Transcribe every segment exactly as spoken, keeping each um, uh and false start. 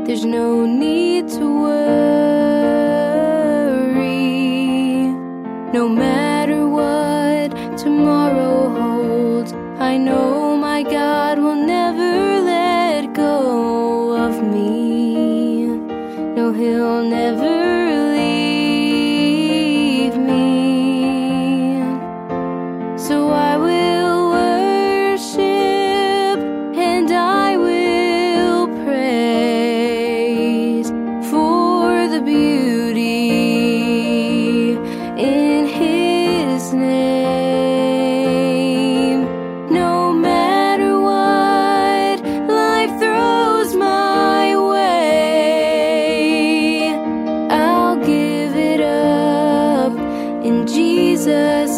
There's no need to worry. No matter what tomorrow holds, I know my God will never let go of me. No, He'll never leave me. So I will worship and I will praise for the beauty in His name. No matter what life throws my way, I'll give it up in Jesus'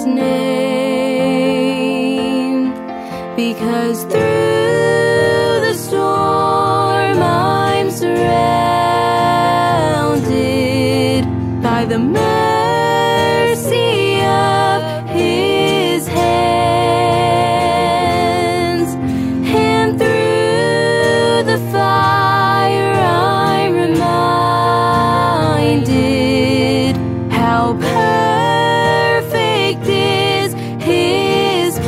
name. Because through the storm I'm surrounded by the mercy of His hands, and through the fire I'm reminded how perfect is His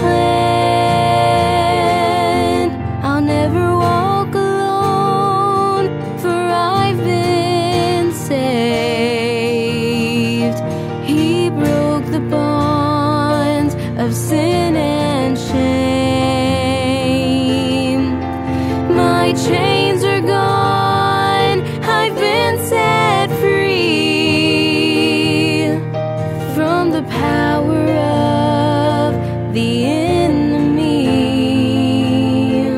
plan. I'll never walk alone, for I've been saved. He broke the bonds of sin and shame. My chains are gone, I've been set free from the power of the enemy.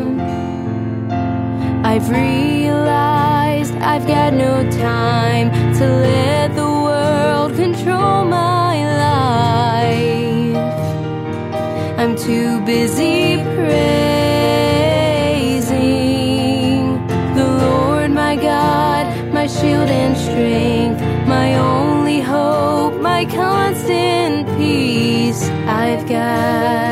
I've realized I've got no time to let the world control my life. I'm too busy praising the Lord my God, my shield and strength, my only hope, my constant peace. I've got